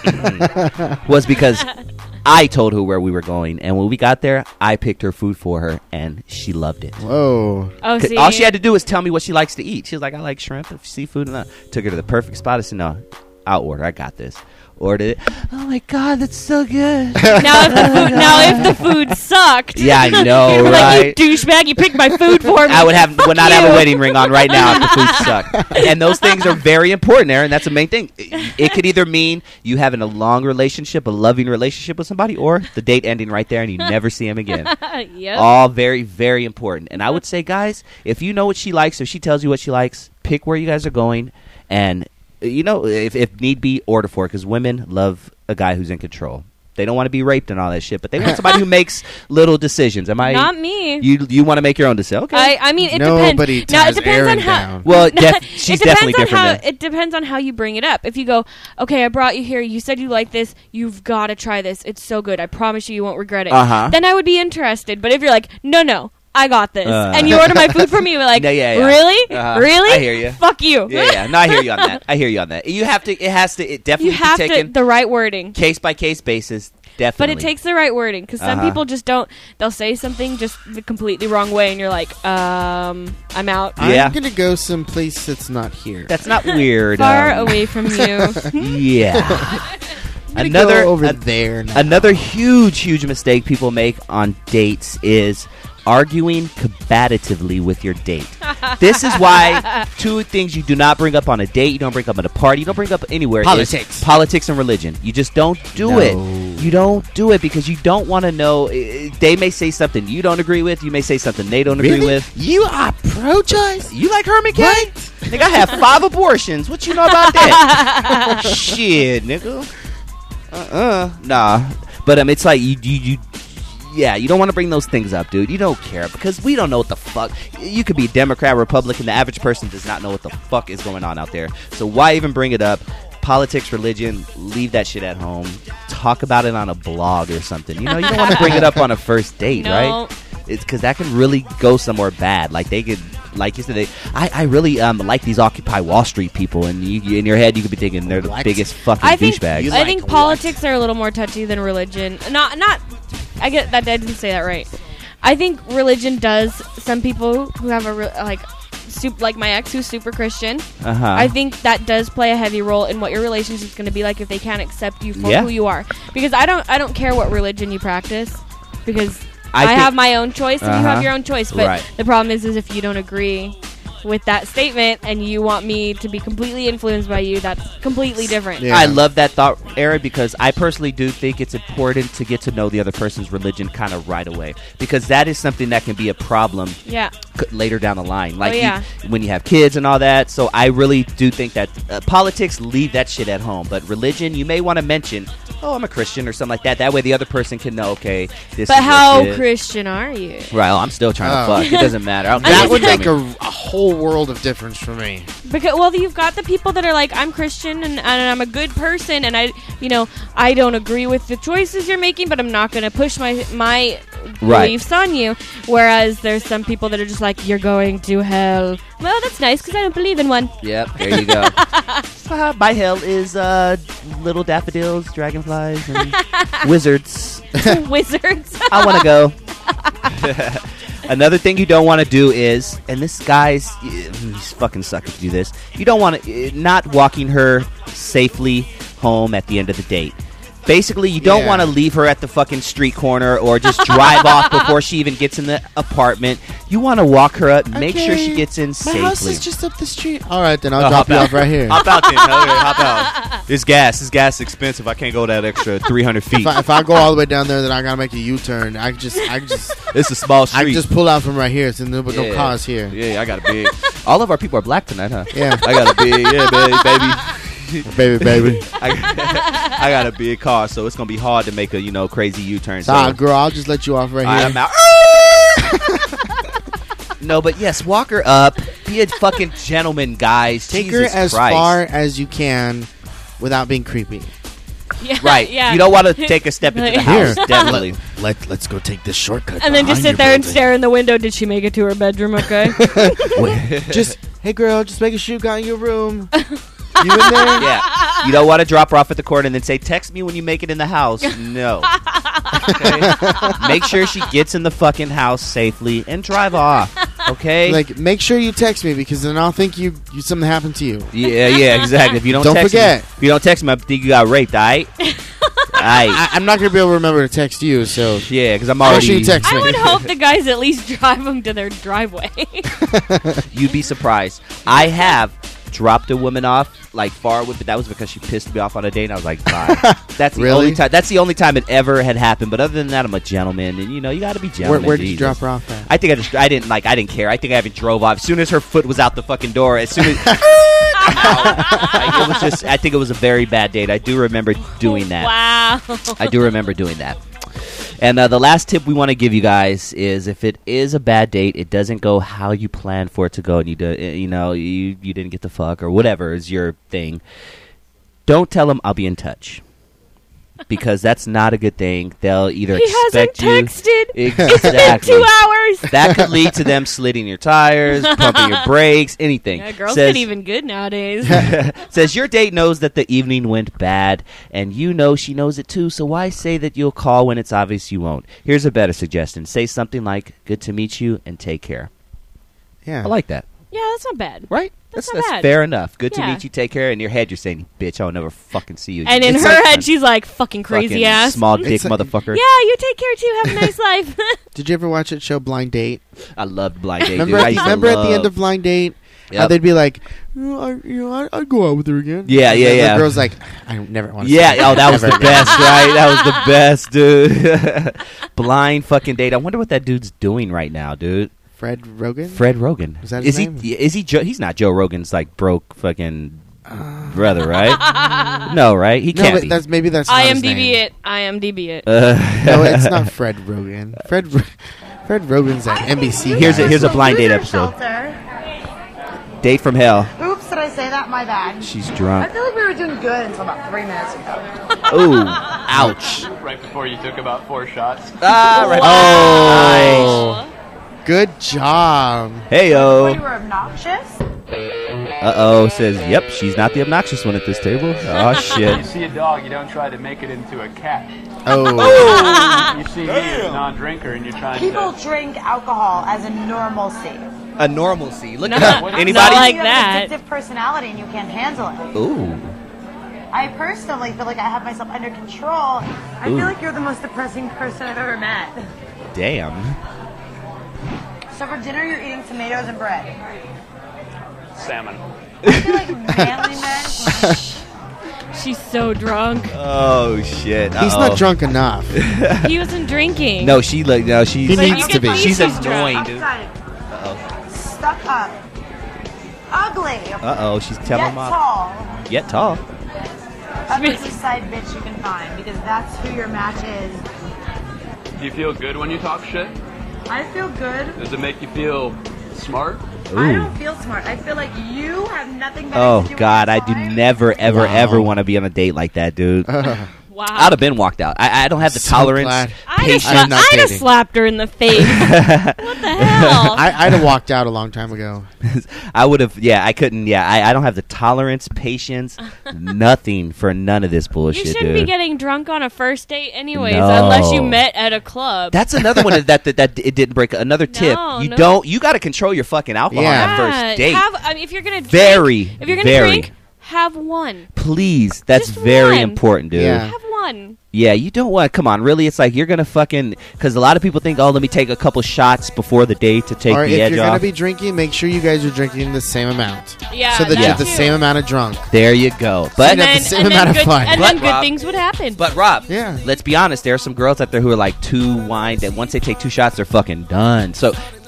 was because I told her where we were going, and when we got there, I picked her food for her, and she loved it. Whoa. Oh, 'Cause see, all she had to do was tell me what she likes to eat. She was like, I like shrimp and seafood. And I took her to the perfect spot. I said, no, I'll order. I got this. Ordered it. Oh, my God, that's so good. now if the food sucked. Yeah, I know, you're right? like, you douchebag, you picked my food for me. I would not have you. a wedding ring on right now if the food sucked. And those things are very important, Aaron. That's the main thing. It could either mean you having a long relationship, a loving relationship with somebody, or the date ending right there and you never see him again. Yep. All very, very important. And I would say, guys, if you know what she likes, or she tells you what she likes, pick where you guys are going, and if need be, order for it, because women love a guy who's in control. They don't want to be raped and all that shit, but they want somebody who makes little decisions. Am I? Not me. You want to make your own decision? Okay. I mean, it Nobody depends. Now it ties depends Aaron on how. down. Well, It she's depends definitely on different. how- than- It depends on how you bring it up. If you go, okay, I brought you here. You said you like this. You've got to try this. It's so good. I promise you won't regret it. Uh-huh. Then I would be interested. But if you're like, no, I got this, and you order my food for me, you're like, Yeah. really, Uh-huh. really? I hear you. Fuck you. Yeah. No, I hear you on that. You have to. It definitely You have be to taken the right wording. case by case basis. Definitely. But it takes the right wording, because some Uh-huh. people just don't. They'll say something just the completely wrong way, and you're like, I'm out. Yeah. I'm gonna go someplace that's not here. That's not weird. Far away from you. Yeah. I'm gonna go over there now. Another huge mistake people make on dates is arguing combatively with your date. This is why two things you do not bring up on a date, you don't bring up at a party, you don't bring up anywhere. Politics. Is politics and religion. You just don't do it. You don't do it because you don't want to know. They may say something you don't agree with. You may say something they don't agree with. You are pro-choice? You like Herman Cain? Nigga, I have 5 abortions. What you know about that? Shit, nigga. Nah. But it's like you don't want to bring those things up, dude. You don't care because we don't know what the fuck. You could be Democrat, Republican. The average person does not know what the fuck is going on out there. So why even bring it up? Politics, religion, leave that shit at home. Talk about it on a blog or something. You don't want to bring it up on a first date, No. right? It's because that can really go somewhere bad. Like they could, like you said, I really like these Occupy Wall Street people, and you, in your head you could be thinking they're the biggest fucking I think douchebags. I think politics are a little more touchy than religion. Not. I get that. I didn't say that right. I think religion does. Some people who have like my ex who's super Christian. Uh-huh. I think that does play a heavy role in what your relationship's going to be like if they can't accept you for Yeah. who you are. Because I don't care what religion you practice, because I think- have my own choice and you have Uh-huh. your own choice. But Right. the problem is if you don't agree with that statement and you want me to be completely influenced by you, that's completely different. Yeah. I love that thought, Aaron, because I personally do think it's important to get to know the other person's religion kind of right away, because that is something that can be a problem Yeah. later down the line, like yeah. when you have kids and all that. So I really do think that politics, leave that shit at home, but religion, you may want to mention, oh, I'm a Christian or something like that. That way the other person can know, okay, this But is how legit. Christian are you? Right, well, I'm still trying to Oh. fuck. It doesn't matter. I don't That care would what you make tell me. a whole world of difference for me. Because you've got the people that are like, I'm Christian and I'm a good person, and I don't agree with the choices you're making, but I'm not going to push my Right. beliefs on you. Whereas there's some people that are just like, you're going to hell. Well, that's nice because I don't believe in one. Yep, there you go. My hell is little daffodils, dragonflies, and wizards. Wizards. I want to go. Another thing you don't want to do is, and this guy's, he's fucking suck if you do this. You don't want to, not walking her safely home at the end of the date. Basically, you don't Yeah. want to leave her at the fucking street corner or just drive off before she even gets in the apartment. You want to walk her up, make sure she gets in My safely. house is just up the street. All right, then I'll Oh, drop hop you out. off right here. Hop out then. Okay, hop out. This gas is expensive. I can't go that extra 300 feet. If I go all the way down there, then I gotta make a U-turn. I just It's a small street. I can just pull out from right here. It's no Yeah. cars here. Yeah, I got a big. All of our people are black tonight, huh? Yeah. I got a big, baby. baby. I got a big car, so it's gonna be hard to make a crazy U-turn. Nah, girl, I'll just let you off right here. I'm out. No, but yes, walk her up. Be a fucking gentleman, guys. Take Jesus her as Christ. far as you can without being creepy. Yeah, Right. Yeah. You don't want to take a step into the house. Definitely. Let's go take this shortcut. And then just sit behind there your and stare in the window. Did she make it to her bedroom? Okay. building. Hey girl, just making sure you got in your room. You in there? Yeah. You don't want to drop her off at the corner and then say, text me when you make it in the house. No. Okay? Make sure she gets in the fucking house safely and drive off. Okay? Like, make sure you text me because then I'll think you something happened to you. Yeah, exactly. If you don't text forget. me, if you don't text me, I think you got raped, alright? I'm not going to be able to remember to text you, so... Yeah, because I'm Make already... sure you text me. I would hope the guys at least drive them to their driveway. You'd be surprised. I have dropped a woman off like far away, but that was because she pissed me off on a date and I was like, bye. That's the Really? only time. That's the only time it ever had happened. But other than that, I'm a gentleman, and you got to be gentleman. Where did you Jesus. drop her off at? I think I didn't care. I think I even drove off as soon as her foot was out the fucking door. As soon as it was just, I think it was a very bad date. I do remember doing that. Wow. I do remember doing that. And the last tip we want to give you guys is if it is a bad date, it doesn't go how you planned for it to go, and you didn't get the fuck or whatever is your thing. Don't tell them I'll be in touch. Because that's not a good thing. They'll either expect you. He hasn't texted. Exactly. It's been 2 hours. That could lead to them slitting your tires, pumping your brakes, anything. Yeah, girls get even good nowadays. Says your date knows that the evening went bad, and you know she knows it too, so why say that you'll call when it's obvious you won't? Here's a better suggestion. Say something like, good to meet you, and take care. Yeah. I like that. Yeah, that's not bad. Right? That's That's not bad. fair enough. Good to Yeah. meet you, take care. In your head, you're saying, bitch, I'll never fucking see you again. And in It's her like- head, she's like, fucking crazy Fucking ass. small dick It's like- motherfucker. Yeah, you take care too. Have a nice life. Did you ever watch that show Blind Date? I loved Blind Date, Remember, dude. I used to remember at the love- end of Blind Date, Yep. they'd be like, I'd go out with her again. Yeah, And yeah, then yeah. The girl's like, I never want to. Yeah, that was the best, right? That was the best, dude. Blind fucking date. I wonder what that dude's doing right now, dude. Fred Rogen. Fred Rogen. Is that his is name? he? Is he? He's not Joe Rogan's like broke fucking brother, right? No, right? He No, can't but be. that's not his IMDb name. it. IMDb it. No, it's not Fred Rogen. Fred Rogen's at NBC. Here's guy. a blind date episode. Date from hell. Oops, did I say that? My bad. She's I drunk. feel like we were doing good until about 3 minutes ago. Ooh, ouch. Right before you took about 4 shots. Ah, right. Oh, good job. Hey We yo. were obnoxious. Says, yep, she's not the obnoxious one at this table. Oh You shit. see a dog, you don't try to make it into a cat. Oh, You see me as a non-drinker, and you're trying People to. drink alcohol as a normalcy. A normalcy. Look No, at that. not Anybody? like you that. have an addictive personality and you can't handle it. Ooh. I personally feel like I have myself under control. I Ooh. feel like you're the most depressing person I've ever met. Damn. So for dinner, you're eating tomatoes and bread. Salmon. I feel like manly men. She's so drunk. Oh shit. he's Uh-oh. not drunk enough. He wasn't drinking. No, she's. He But needs you to can be. see She's she's annoying, drunk. dude. Uptight, stuck up, ugly, She's telling yet him off. tall. Yet tall. Ugliest side bitch you can find because that's who your match is. Do you feel good when you talk shit? I feel good. Does it make you feel smart? I don't feel smart. I feel like you have nothing better Oh to do God, I with do your time. never, ever, Wow. ever want to be on a date like that, dude. Wow. I'd have been walked out. I don't have the So tolerance, glad. patience. I'm not I'd have dating. slapped her in the face. What the hell? I'd have walked out a long time ago. I would have. Yeah, I couldn't. Yeah, I don't have the tolerance, patience, nothing for none of this You bullshit, shouldn't dude. be getting drunk on a first date anyways, No. unless you met at a club. That's another one that it didn't break. Another tip: no. you got to control your fucking alcohol Yeah. on that first date. If you're gonna drink, Very, if you're gonna very. drink, have one. Please, that's Just very one. important, dude. Yeah. Have one. Yeah, you don't want. Come on, really? It's like you're gonna fucking. Because a lot of people think, oh, let me take a couple shots before the date to take Or the if edge you're gonna off. be drinking, make sure you guys are drinking the same amount. Yeah, so that that you're the too. same amount of drunk. There you go. So But you have the same amount of good, fun. and But, then good Rob- things would happen. But Rob, Yeah. let's be honest. There are some girls out there who are like too wined, and once they take 2 shots, they're fucking done. So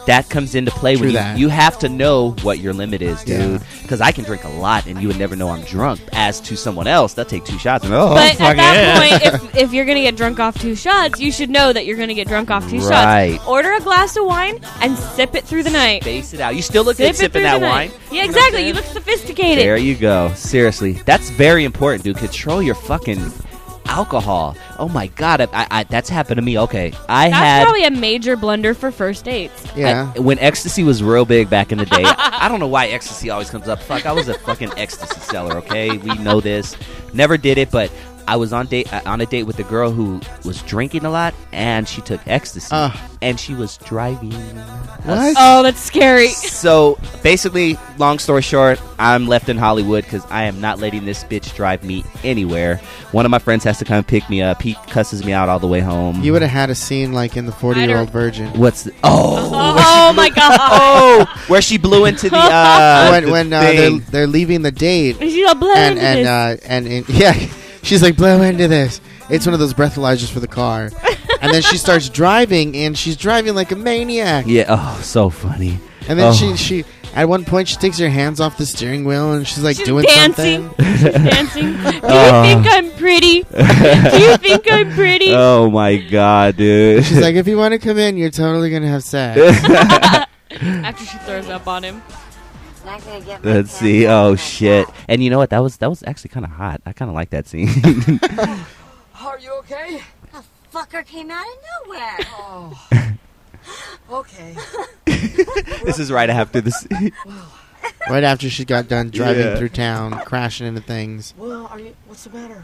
that comes into play True when that. you have to know what your limit is, dude. Yeah. Because I can drink a lot and you would never know I'm drunk. As to someone else, they'll take 2 shots and But at that point, if you're going to get drunk off 2 shots, you should know that you're going to get drunk off 2 Right. shots. Order a glass of wine and sip it through the night. Space it out. You still look good sipping that wine. Yeah, exactly. You look sophisticated. There you go. Seriously, that's very important, dude. Control your fucking alcohol. Oh my god, I that's happened to me. Okay, That's probably a major blunder for first dates. When ecstasy was real big back in the day, I don't know why ecstasy always comes up. Fuck, I was a fucking ecstasy seller. Okay, we know this. Never did it, but I was on a date with a girl who was drinking a lot, and she took ecstasy, and she was driving. What? Oh, that's scary. So basically, long story short, I'm left in Hollywood because I am not letting this bitch drive me anywhere. One of my friends has to come pick me up. He cusses me out all the way home. You would have had a scene like in the 40-Year-Old Virgin. What's the, Oh my god! Oh, where she blew into the when they're leaving the date, she's all blow into this. and yeah, she's like, blow into this. It's one of those breathalyzers for the car. And then she starts driving, and she's driving like a maniac. Yeah, oh, so funny. And then she at one point, she takes her hands off the steering wheel, and she's like doing dancing. something. She's dancing. Do you think I'm pretty? Do you think I'm pretty? Oh, my God, dude. She's like, if you want to come in, you're totally going to have sex. After she throws up on him. Let's see. Oh, shit. And you know what? That was actually kind of hot. I kind of like that scene. Are you okay? The fucker came out of nowhere. Oh. Okay. This is right after this. Right after she got done driving Yeah. through town, crashing into things. Well, what's the matter?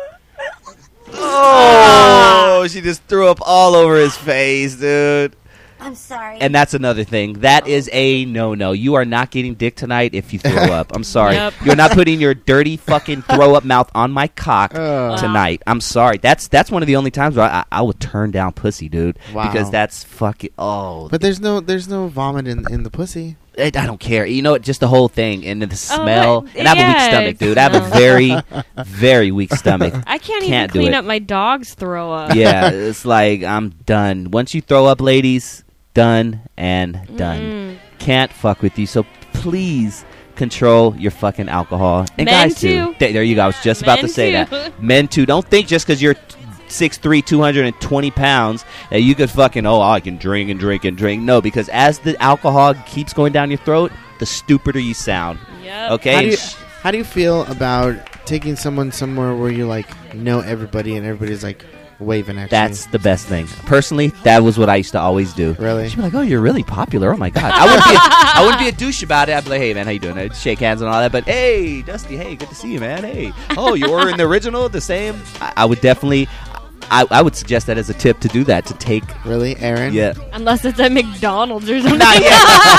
Oh, she just threw up all over his face, dude. I'm sorry. And that's another thing. That is a no-no. You are not getting dick tonight if you throw up. I'm sorry. Yep. You're not putting your dirty fucking throw-up mouth on my cock tonight. I'm sorry. That's one of the only times where I would turn down pussy, dude. Wow. Because that's fucking... Oh. But there's no vomit in the pussy. I don't care. You know, just the whole thing and the smell. but- And I have a weak yeah, stomach, dude. I have a very, very weak stomach. I can't do even clean it. up my dog's throw up. Yeah, it's like I'm done. Once you throw up, ladies, done and done. Can't fuck with you. So please control your fucking alcohol. And Men guys too. too. There you go. I was just about to Men say too. that. Men too. Don't think just because you're 6'3", 220 pounds that you could fucking I can drink and drink and drink. No, because as the alcohol keeps going down your throat, the stupider you sound. Yep. Okay. How do you feel about taking someone somewhere where you like know everybody and everybody's like waving at you? That's the best thing. Personally, that was what I used to always do. Really? She'd be like, "Oh, you're really popular. Oh my god." I wouldn't be a douche about it. I'd be like, "Hey man, how you doing?" I'd shake hands and all that. But hey, Dusty, hey, good to see you, man. Hey, oh, you're ordering the original, the same. I would definitely. I would suggest that as a tip to do that, to take. Really, Aaron? Yeah. Unless it's at McDonald's or something. Not yet.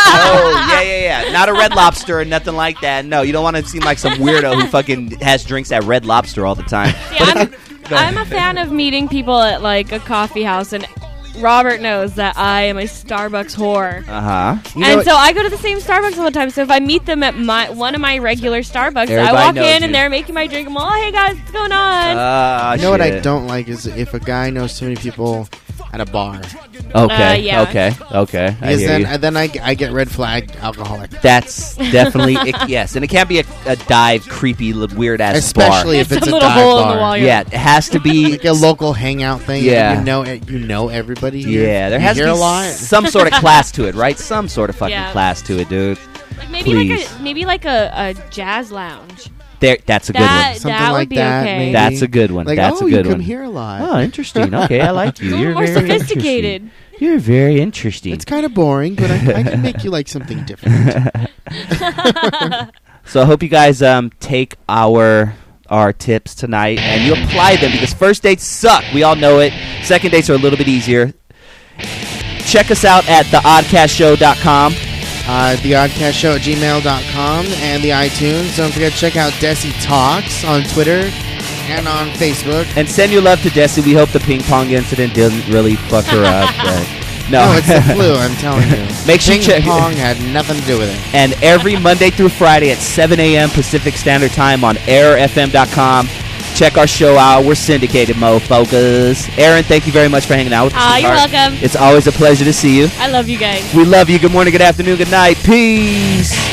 Oh, yeah. Not a Red Lobster or nothing like that. No, you don't want to seem like some weirdo who fucking has drinks at Red Lobster all the time. Yeah, I'm a fan of meeting people at like a coffee house, and Robert knows that I am a Starbucks whore. And so I go to the same Starbucks all the time. So if I meet them at one of my regular Starbucks, Everybody I walk knows in you. and they're making my drink. I'm all, hey guys, what's going on? You know what I don't like is if a guy knows too many people at a bar. Okay. Yeah. Okay. I Because hear you. then I get red flagged alcoholic. That's definitely yes, and it can't be a dive, creepy, weird ass bar. Especially if it's a Some dive little hole in bar. the wall. Yeah, it has to be Like a local hangout thing. Yeah. You know everybody here. Yeah, there You has to hear be a lot. some sort of class to it, right? Some sort of fucking Yeah. class to it, dude. Like Please. maybe like a jazz lounge. That's a good one. Something that like would be that, okay. maybe. That's a good one. Like, That's oh, a good you one. come here a lot. Oh, interesting. Okay, I like you. A little You're more very sophisticated. interesting. You're very interesting. It's kind of boring, but I can make you like something different. So I hope you guys take our tips tonight and you apply them, because first dates suck. We all know it. Second dates are a little bit easier. Check us out at theoddcastshow.com. TheOddcastShow@gmail.com and the iTunes. Don't forget to check out Desi Talks on Twitter and on Facebook. And send your love to Desi. We hope the ping pong incident didn't really fuck her up. But No, it's the flu, I'm telling you. Make sure you check Ping pong had nothing to do with it. And every Monday through Friday at 7 a.m. Pacific Standard Time on airfm.com. Check our show out. We're syndicated, mofocus. Aaron, thank you very much for hanging out with us. You're welcome. It's always a pleasure to see you. I love you guys. We love you. Good morning, good afternoon, good night. Peace.